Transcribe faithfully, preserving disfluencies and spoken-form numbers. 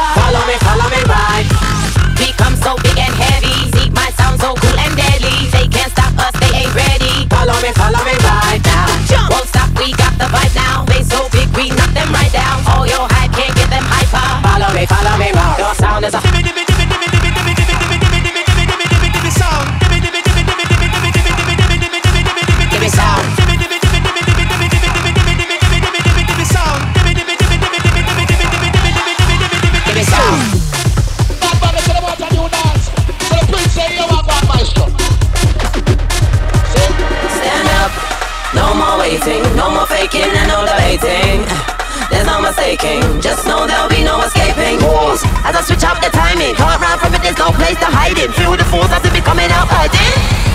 hyper. Follow me, follow me right. Become so big and heavy. See my sound so cool and deadly. They can't stop us, they ain't ready. Follow me, follow me right now. Jump. Won't stop, we got the vibe now. They so big, we knock them right down. All your hype can't get them hyper. Follow me, follow me right. Your sound is a no more faking and no debating. There's no mistaking, just know there'll be no escaping. Pause as I switch up the timing. Can't run from it, there's no place to hide it. Feel the force as it be coming out hiding.